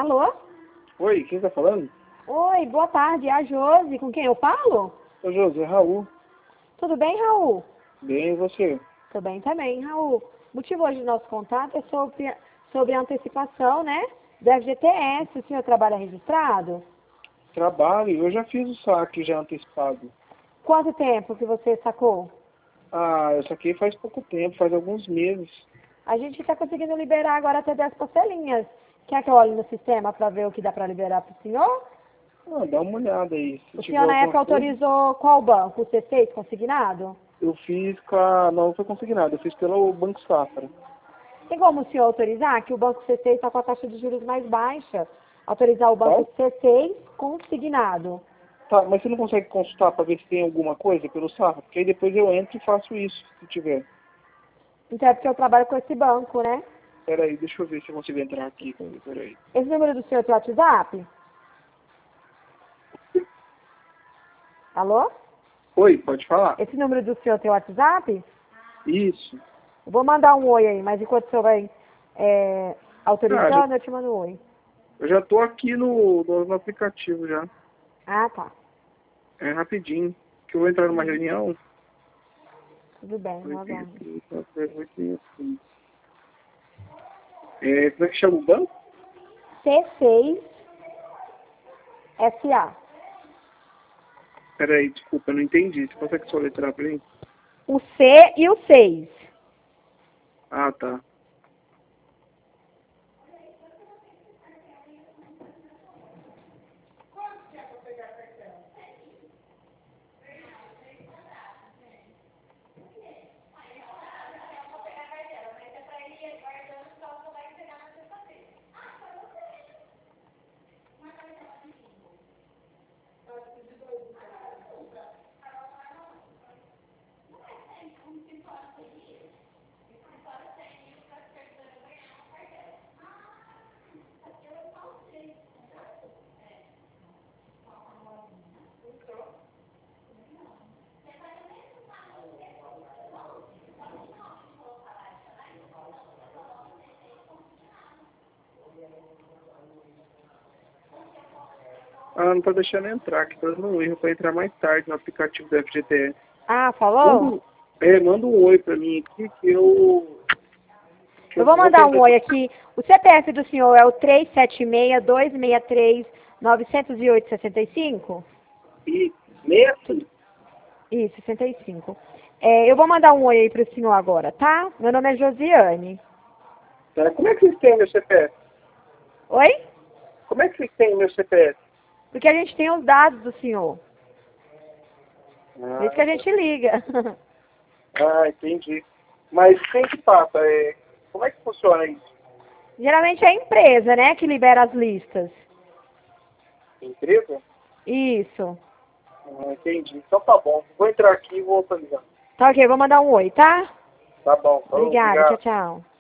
Alô? Oi, quem tá falando? Oi, boa tarde, é a Josi. Com quem eu falo? Ô, José, Raul. Tudo bem, Raul? Bem, e você? Tudo bem também, Raul. O motivo hoje do nosso contato é sobre a antecipação, né? Do FGTS. O senhor trabalha registrado? Trabalho, eu já fiz o saque já antecipado. Quanto tempo que você sacou? Ah, eu saquei faz pouco tempo, faz alguns meses. A gente está conseguindo liberar agora até 10 parcelinhas. Quer que eu olhe no sistema para ver o que dá para liberar para o senhor? Ah, dá uma olhada aí. Se O tiver senhor na alguma época coisa. autorizou qual banco? O C6 consignado? Eu fiz com a... Não foi consignado, eu fiz pelo Banco Safra. Tem como o senhor autorizar que o banco C6 está com a taxa de juros mais baixa? Autorizar o banco Qual? C6 consignado. Tá, mas você não consegue consultar para ver se tem alguma coisa pelo Safra? Porque aí depois eu entro e faço isso, se tiver. Então é porque eu trabalho com esse banco, né? Peraí, deixa eu ver se eu consigo entrar aqui. Peraí. Esse número do senhor tem WhatsApp? Alô? Oi, pode falar? Esse número do senhor tem WhatsApp? Isso. Eu vou mandar um oi aí, mas enquanto o senhor vai Ah, autorizando, eu te mando um oi. eu já tô aqui no aplicativo já. Ah, tá. É rapidinho. Que eu vou entrar numa reunião. Tudo bem, eu aguardo. Como é que chama o banco? C6 SA. Peraí, desculpa, eu não entendi. Você consegue soletrar pra mim? O C e o 6. Ah, tá. Ah, não tá deixando entrar, aqui tá dando um erro pra entrar mais tarde no aplicativo do FGTS. Ah, falou? Manda um oi pra mim aqui que eu... Eu vou mandar um oi aqui. O CPF do senhor é o 376-263-908-65? E nesse... Isso, 65. Eu vou mandar um oi aí pro senhor agora, tá? Meu nome é Josiane. Como é que vocês têm meu CPF? Oi? Como é que vocês têm meu CPF? Porque a gente tem os dados do senhor. Por Ah, isso que a gente liga. entendi. Mas quem que passa? Como é que funciona isso? Geralmente é a empresa, né, que libera as listas. Empresa? Isso. Ah, entendi. Então tá bom. Vou entrar aqui e vou atualizar. Tá ok, vou mandar um oi, tá? Tá bom. Falou, Obrigada, tchau, obrigado. tchau.